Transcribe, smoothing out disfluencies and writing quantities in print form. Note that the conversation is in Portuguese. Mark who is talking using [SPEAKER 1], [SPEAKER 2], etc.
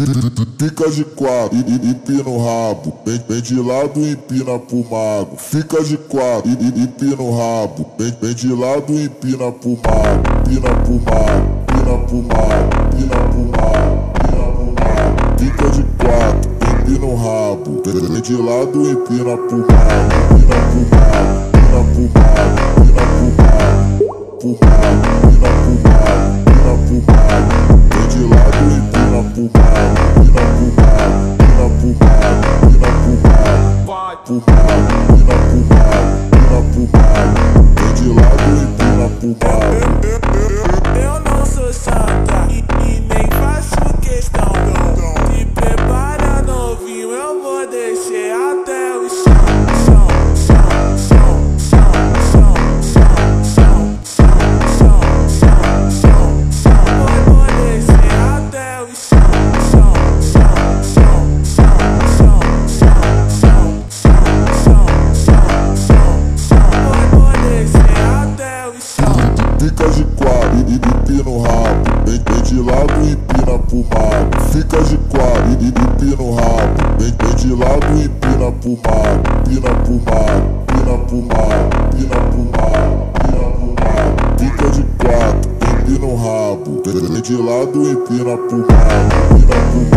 [SPEAKER 1] Fica de quatro e empina o rabo. Vem de lado e empina pro mago. Fica de quatro e empina o rabo. Vem de lado e empina pro mago. Pina pro mago, pina pro mago, pina pro mago, pina pro mago. Fica de quatro, empina o rabo. Vem de lado e empina pro mago. Pina pro mago, pina pro mago, pina pro mago, pro mago, pina pro mago, pina pro mago. Vem de lado e empina pro mago. Pina pro mago, pina pro mago, pina pro mago, pro mago, pina pro mago, pina pro mago. Vem de lado e empina pro mago.
[SPEAKER 2] Eu não sou santa e nem faço questão. Se prepara, novinho, eu vou descer até o chão. Vou descer até o
[SPEAKER 1] Fica de quatro e empina o rabo. Vem de lado e empina pro mago. Fica de quatro e empina o rabo. Vem de lado e empina pro mago. Pina pro mago, pina pro mago, pina pro mago, pina pro mago. Fica de quatro, empina o rabo. Vem de lado e empina pro mago. Pina pro mago.